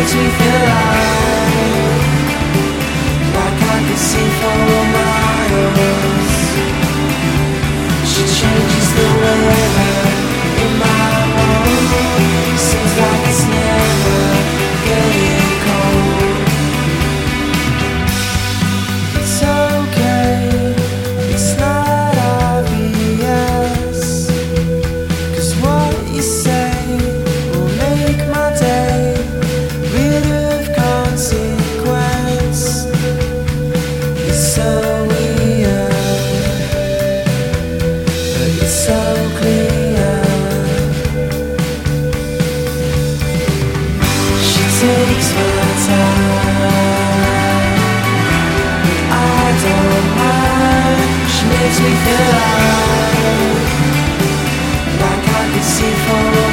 makes me feel like I can see for miles. She changes the weather in my world. Seems like it's never getting cold. It's okay, it's not obvious, 'cause what you say will make my day. Rid of consequence. It's so weird, but it's so clear. She takes my time, I don't mind. She makes me feel like I can see for